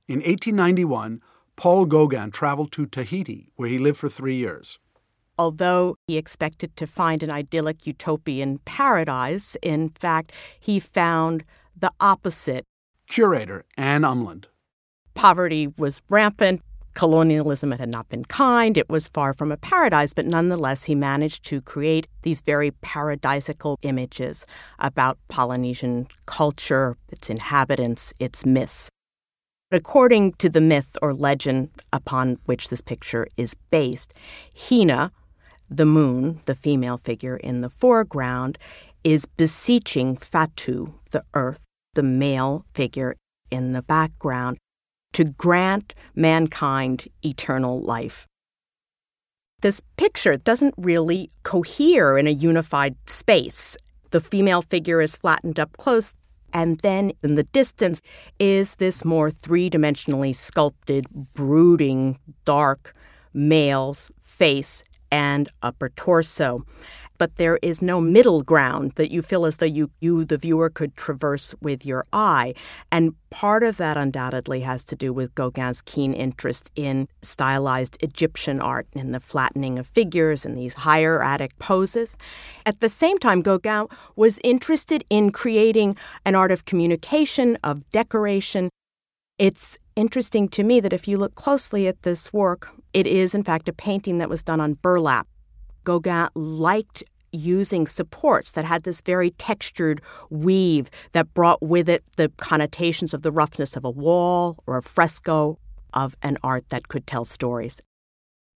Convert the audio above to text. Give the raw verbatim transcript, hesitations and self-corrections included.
In eighteen ninety-one, Paul Gauguin traveled to Tahiti, where he lived for three years. Although he expected to find an idyllic utopian paradise, in fact, he found the opposite. Curator Anne Umland. Poverty was rampant. Colonialism had not been kind. It was far from a paradise, but nonetheless, he managed to create these very paradisical images about Polynesian culture, its inhabitants, its myths. According to the myth or legend upon which this picture is based, Hina, the moon, the female figure in the foreground, is beseeching Fatu, the earth, the male figure in the background, to grant mankind eternal life. This picture doesn't really cohere in a unified space. The female figure is flattened up close, and then in the distance is this more three-dimensionally sculpted, brooding, dark male's face and upper torso. But there is no middle ground that you feel as though you, you, the viewer, could traverse with your eye. And part of that undoubtedly has to do with Gauguin's keen interest in stylized Egyptian art, in the flattening of figures and these hieratic poses. At the same time, Gauguin was interested in creating an art of communication, of decoration. It's interesting to me that if you look closely at this work, it is, in fact, a painting that was done on burlap. Gauguin liked using supports that had this very textured weave that brought with it the connotations of the roughness of a wall or a fresco, of an art that could tell stories.